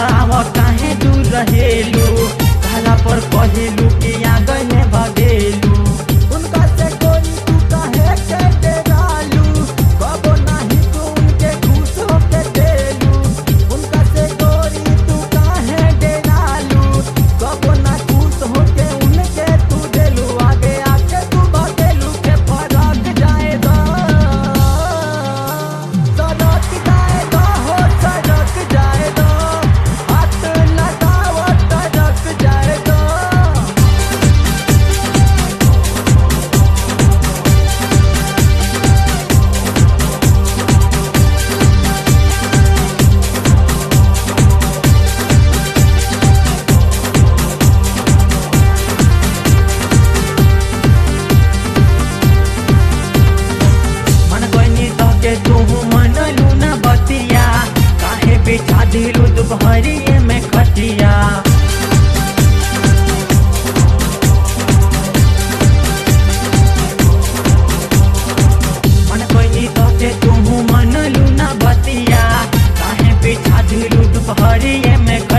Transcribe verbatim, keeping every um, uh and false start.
आवा काहे दूर रहेलू, कहला पर कहेलू कि आगे में भगेलू। उनका से कोई तू काहे के डेरालू, कबो नहीं तू उनके खुश होके देलू। उनका से कोई तू काहे डेरालू, कबो ना खुश होके उनके तू देलू। आगे आके तू भगेलू के फरक जाएगा, सड़क जाएगा हो सड़क जाएगा, हाथ लगाओ सड़क जाएगा। मन कोइनी तोके तू मनलू ना बतिया, काहे बिछा दिलू दुपहरिए में खटिया। मन कोइनी तोके तू मनलू ना बतिया, काहे बिछा दिलू दुपहरिए में